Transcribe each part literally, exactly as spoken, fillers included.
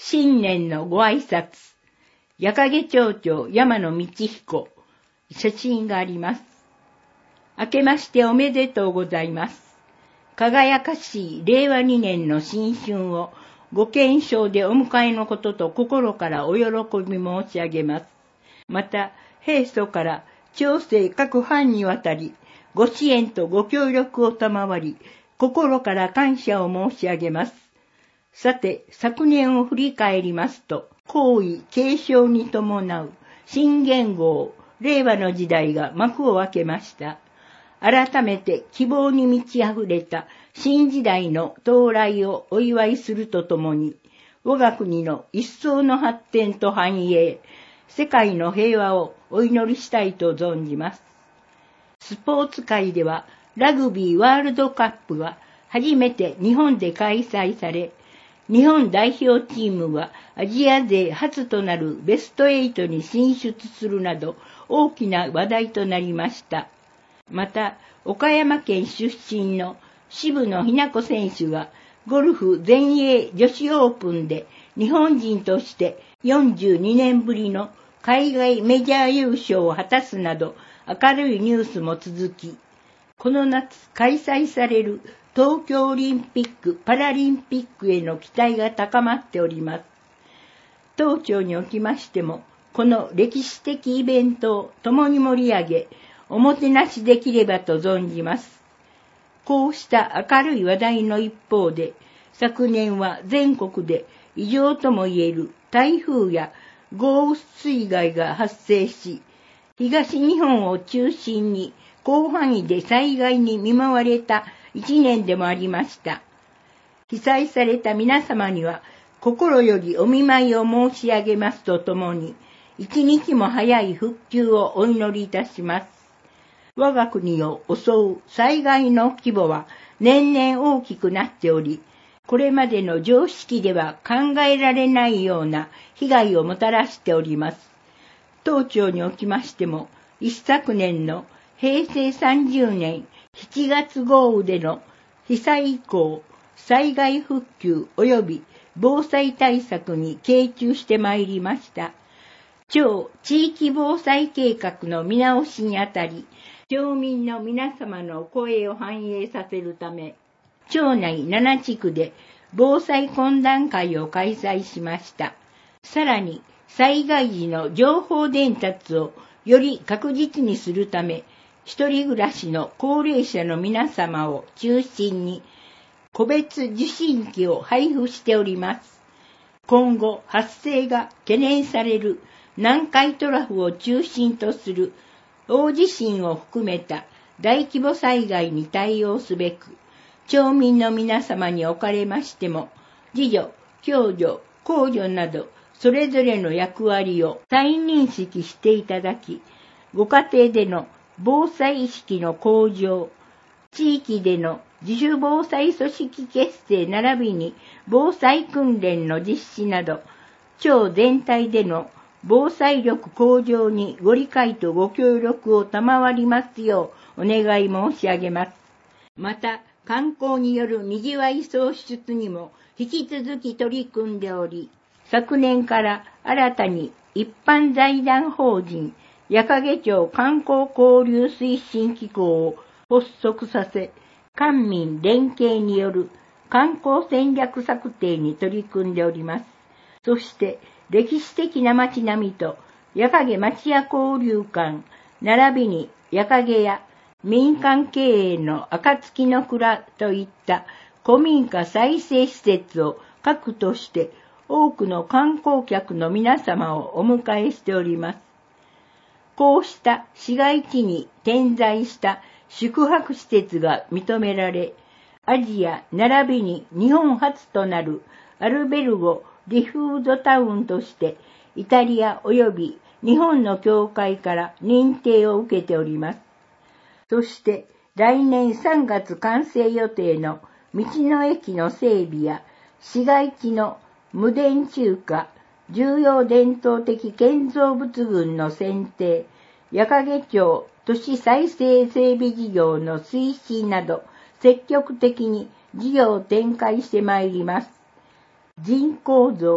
新年のご挨拶、矢影町長山野道彦、写真があります。明けましておめでとうございます。輝かしいれいわにねんの新春をご健勝でお迎えのことと心からお喜び申し上げます。また、平素から町政各藩にわたり、ご支援とご協力を賜り、心から感謝を申し上げます。さて、昨年を振り返りますと、皇位継承に伴う新元号、令和の時代が幕を開けました。改めて希望に満ち溢れた新時代の到来をお祝いするとともに、我が国の一層の発展と繁栄、世界の平和をお祈りしたいと存じます。スポーツ界ではラグビーワールドカップは初めて日本で開催され、日本代表チームはアジア勢初となるベストエイトに進出するなど大きな話題となりました。また、岡山県出身の渋野日向子選手がゴルフ全英女子オープンで日本人としてよんじゅうにねんぶりの海外メジャー優勝を果たすなど明るいニュースも続き、この夏開催される東京オリンピック・パラリンピックへの期待が高まっております。当庁におきましても、この歴史的イベントを共に盛り上げ、おもてなしできればと存じます。こうした明るい話題の一方で、昨年は全国で異常ともいえる台風や豪雨水害が発生し、東日本を中心に広範囲で災害に見舞われた一年でもありました。被災された皆様には心よりお見舞いを申し上げますとともに、一日も早い復旧をお祈りいたします。我が国を襲う災害の規模は年々大きくなっており、これまでの常識では考えられないような被害をもたらしております。当庁におきましても、一昨年のへいせいさんじゅうねんしちがつ豪雨での被災以降、災害復旧及び防災対策に傾注してまいりました。町地域防災計画の見直しにあたり、町民の皆様の声を反映させるため、町内ななちくで防災懇談会を開催しました。さらに、災害時の情報伝達をより確実にするため、一人暮らしの高齢者の皆様を中心に、個別受信機を配布しております。今後発生が懸念される南海トラフを中心とする大地震を含めた大規模災害に対応すべく、町民の皆様におかれましても、自助、共助、公助など、それぞれの役割を再認識していただき、ご家庭での防災意識の向上、地域での自主防災組織結成並びに防災訓練の実施など、町全体での防災力向上にご理解とご協力を賜りますようお願い申し上げます。また、観光による賑わい創出にも引き続き取り組んでおり、昨年から新たに一般財団法人矢掛町観光交流推進機構を発足させ、官民連携による観光戦略策定に取り組んでおります。そして、歴史的な街並みと矢掛町屋交流館、並びに矢掛屋、民間経営の暁の蔵といった古民家再生施設を核として多くの観光客の皆様をお迎えしております。こうした市街地に点在した宿泊施設が認められ、アジア並びに日本初となるアルベルゴ・リフードタウンとしてイタリア及び日本の協会から認定を受けております。そして来年さんがつ完成予定の道の駅の整備や市街地の無電柱化、重要伝統的建造物群の選定、矢掛町都市再生整備事業の推進など積極的に事業を展開してまいります。人口増、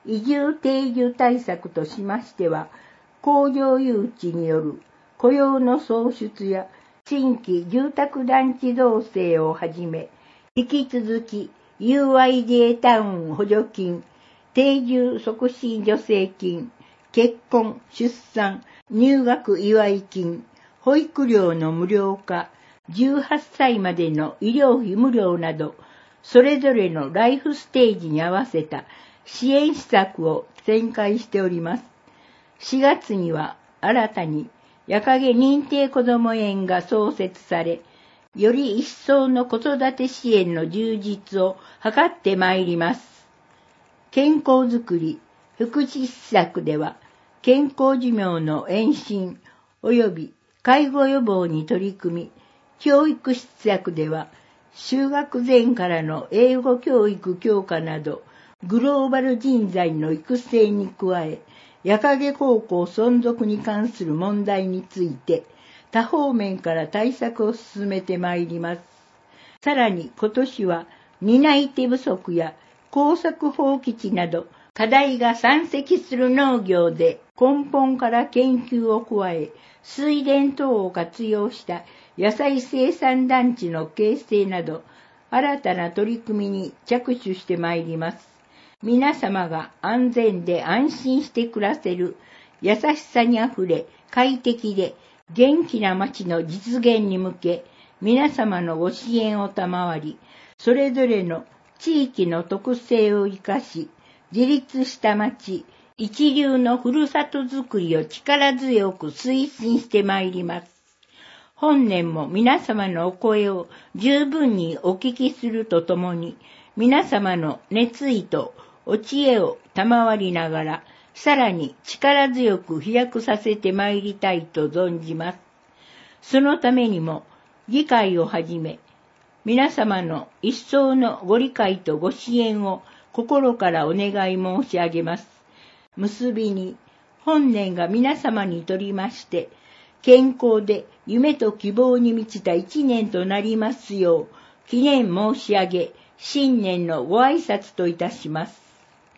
移住定住対策としましては、工場誘致による雇用の創出や新規住宅団地造成をはじめ、引き続き ユーアイジェー タウン補助金、定住促進助成金、結婚、出産、入学祝い金、保育料の無料化、じゅうはっさいまでの医療費無料など、それぞれのライフステージに合わせた支援施策を展開しております。しがつには新たに夜影認定こども園が創設され、より一層の子育て支援の充実を図ってまいります。健康づくり、福祉施策では、健康寿命の延伸及び介護予防に取り組み、教育施策では、就学前からの英語教育強化など、グローバル人材の育成に加え、夜影高校存続に関する問題について、多方面から対策を進めてまいります。さらに今年は、担い手不足や耕作放棄地など、課題が山積する農業で根本から研究を加え、水田等を活用した野菜生産団地の形成など、新たな取り組みに着手してまいります。皆様が安全で安心して暮らせる、優しさにあふれ、快適で元気な街の実現に向け、皆様のご支援を賜り、それぞれの地域の特性を生かし、自立した街、一流のふるさとづくりを力強く推進してまいります。本年も皆様のお声を十分にお聞きするとともに、皆様の熱意とお知恵を賜りながら、さらに力強く飛躍させてまいりたいと存じます。そのためにも、議会をはじめ、皆様の一層のご理解とご支援を心からお願い申し上げます。結びに、本年が皆様にとりまして、健康で夢と希望に満ちた一年となりますよう、記念申し上げ、新年のご挨拶といたします。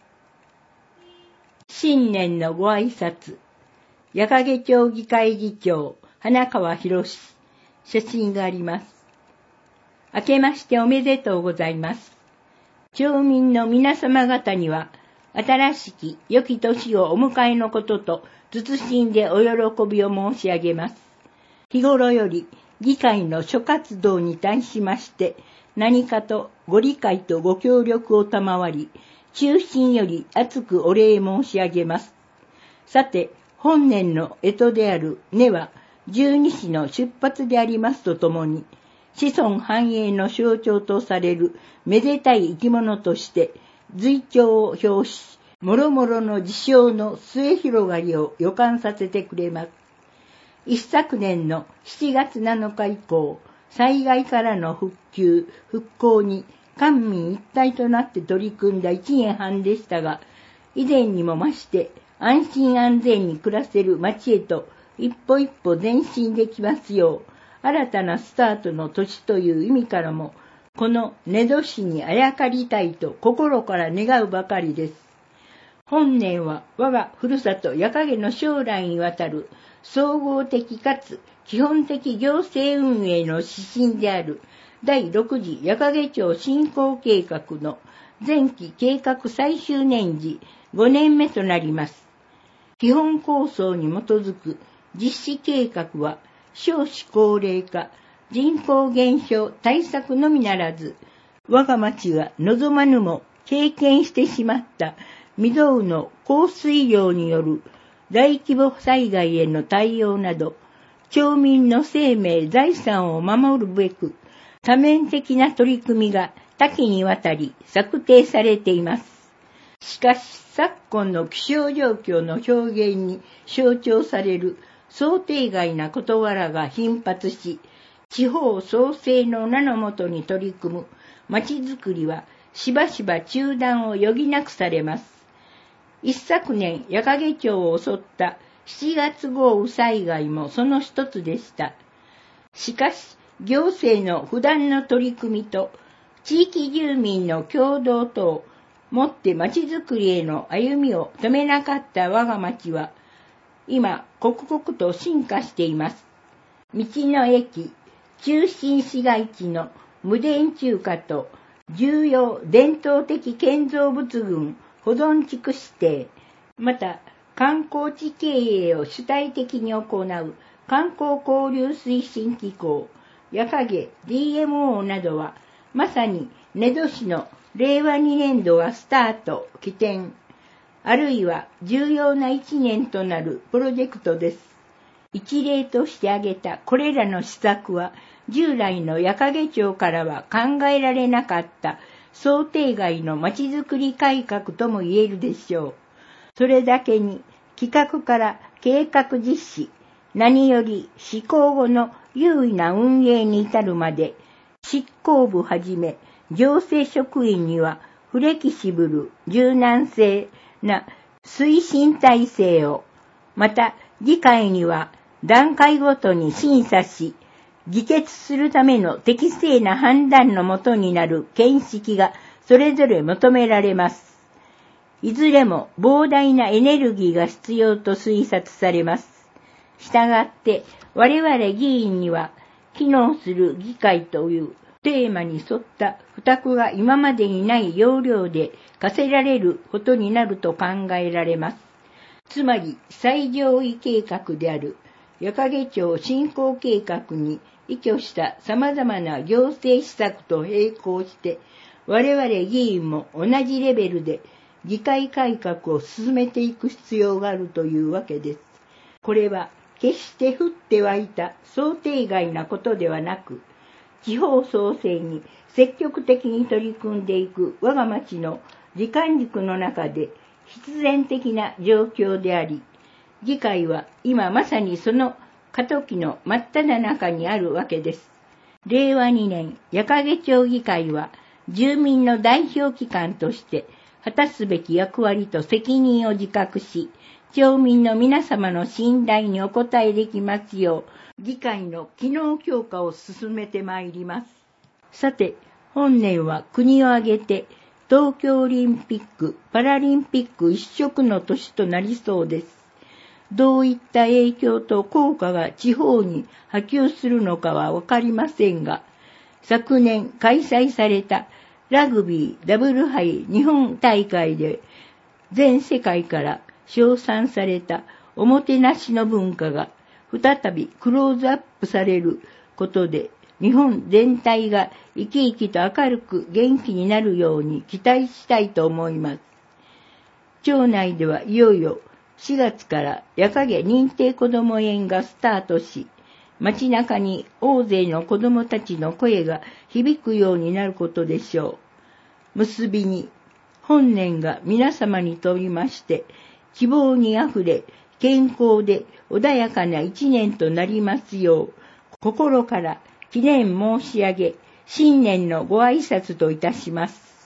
新年のご挨拶。夜影町議会議長、花川博士。写真があります。明けましておめでとうございます。町民の皆様方には、新しき良き年をお迎えのことと、謹んでお喜びを申し上げます。日頃より議会の諸活動に対しまして、何かとご理解とご協力を賜り、衷心より厚くお礼申し上げます。さて、本年の干支である根は、十二支の出発でありますとともに、子孫繁栄の象徴とされるめでたい生き物として、随長を表し、もろもろの事象の末広がりを予感させてくれます。一昨年のしちがつなのか以降、災害からの復旧、復興に官民一体となって取り組んだ一年半でしたが、以前にも増して安心安全に暮らせる街へと一歩一歩前進できますよう、新たなスタートの年という意味からも、この根年にあやかりたいと心から願うばかりです。本年は我がふるさと夜影の将来にわたる総合的かつ基本的行政運営の指針であるだいろく次夜影町振興計画の前期計画最終年次ごねんめとなります。基本構想に基づく実施計画は少子高齢化、人口減少対策のみならず、我が町が望まぬも経験してしまった未曾有の降水量による大規模災害への対応など、町民の生命、財産を守るべく、多面的な取り組みが多岐にわたり策定されています。しかし、昨今の気象状況の表現に象徴される想定外な事柄が頻発し、地方創生の名のもとに取り組む町づくりはしばしば中断を余儀なくされます。一昨年、夜影町を襲ったしちがつ豪雨災害もその一つでした。しかし、行政の不断の取り組みと地域住民の協働ともって町づくりへの歩みを止めなかった我が町は、今、刻々と進化しています。道の駅、中心市街地の無電柱化と重要伝統的建造物群保存地区指定、また観光地経営を主体的に行う観光交流推進機構、やかげ ディーエムオー などは、まさに根戸市のれいわにねんどがスタート、起点、あるいは重要な一年となるプロジェクトです。一例として挙げたこれらの施策は、従来の矢掛町からは考えられなかった想定外のまちづくり改革とも言えるでしょう。それだけに企画から計画実施、何より施行後の優位な運営に至るまで、執行部はじめ行政職員にはフレキシブル、柔軟性な推進体制を、また議会には段階ごとに審査し、議決するための適正な判断のもとになる見識がそれぞれ求められます。いずれも膨大なエネルギーが必要と推察されます。したがって我々議員には機能する議会というテーマに沿った負託が今までにない要領で課せられることになると考えられます。つまり最上位計画である矢掛町振興計画に依拠した様々な行政施策と並行して我々議員も同じレベルで議会改革を進めていく必要があるというわけです。これは決して降って湧いた想定外なことではなく、地方創生に積極的に取り組んでいく我が町の時間軸の中で必然的な状況であり、議会は今まさにその過渡期の真っ只中にあるわけです。れいわにねん矢掛町議会は住民の代表機関として果たすべき役割と責任を自覚し、町民の皆様の信頼にお応えできますよう、議会の機能強化を進めてまいります。さて、本年は国を挙げて東京オリンピック・パラリンピック一色の年となりそうです。どういった影響と効果が地方に波及するのかはわかりませんが、昨年開催されたラグビーダブル杯日本大会で全世界から称賛されたおもてなしの文化が再びクローズアップされることで、日本全体が生き生きと明るく元気になるように期待したいと思います。町内ではいよいよしがつから矢掛認定こども園がスタートし、街中に大勢の子どもたちの声が響くようになることでしょう。結びに、本年が皆様にとりまして希望にあふれ健康で穏やかな一年となりますよう、心から記念申し上げ、新年のご挨拶といたします。